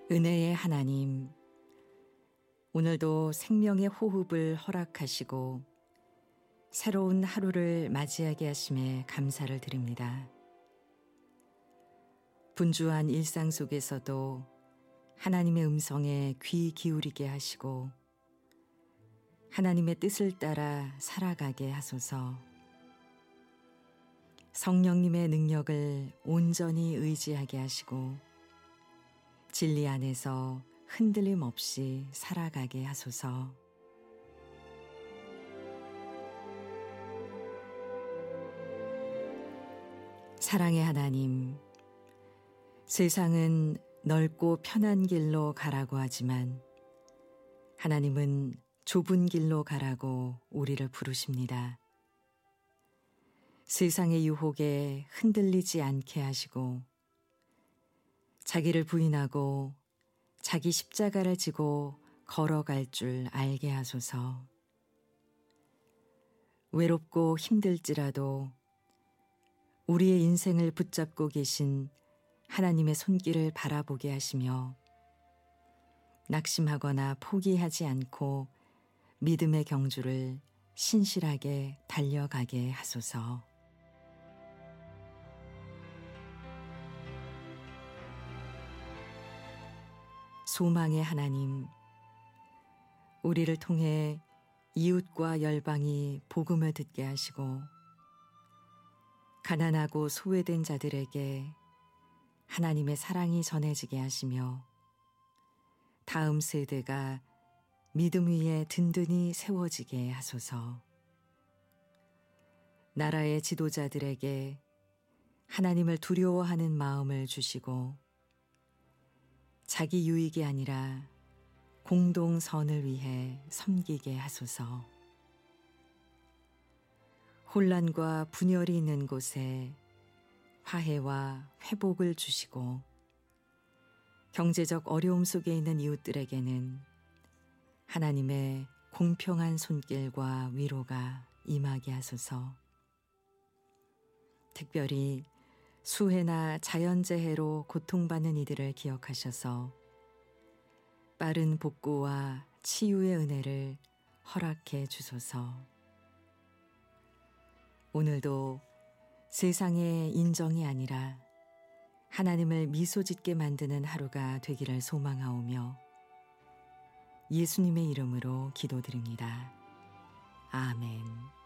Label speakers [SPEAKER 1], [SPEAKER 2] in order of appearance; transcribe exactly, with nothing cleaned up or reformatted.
[SPEAKER 1] 은혜의 하나님, 오늘도 생명의 호흡을 허락하시고 새로운 하루를 맞이하게 하심에 감사를 드립니다. 분주한 일상 속에서도 하나님의 음성에 귀 기울이게 하시고 하나님의 뜻을 따라 살아가게 하소서. 성령님의 능력을 온전히 의지하게 하시고 진리 안에서 흔들림 없이 살아가게 하소서. 사랑의 하나님, 세상은 넓고 편한 길로 가라고 하지만 하나님은 좁은 길로 가라고 우리를 부르십니다. 세상의 유혹에 흔들리지 않게 하시고 자기를 부인하고 자기 십자가를 지고 걸어갈 줄 알게 하소서. 외롭고 힘들지라도 우리의 인생을 붙잡고 계신 하나님의 손길을 바라보게 하시며 낙심하거나 포기하지 않고 믿음의 경주를 신실하게 달려가게 하소서. 소망의 하나님, 우리를 통해 이웃과 열방이 복음을 듣게 하시고 가난하고 소외된 자들에게 하나님의 사랑이 전해지게 하시며 다음 세대가 믿음 위에 든든히 세워지게 하소서. 나라의 지도자들에게 하나님을 두려워하는 마음을 주시고 자기 유익이 아니라 공동선을 위해 섬기게 하소서. 혼란과 분열이 있는 곳에 화해와 회복을 주시고 경제적 어려움 속에 있는 이웃들에게는 하나님의 공평한 손길과 위로가 임하게 하소서. 특별히 수해나 자연재해로 고통받는 이들을 기억하셔서 빠른 복구와 치유의 은혜를 허락해 주소서. 오늘도 세상의 인정이 아니라 하나님을 미소 짓게 만드는 하루가 되기를 소망하오며 예수님의 이름으로 기도드립니다. 아멘.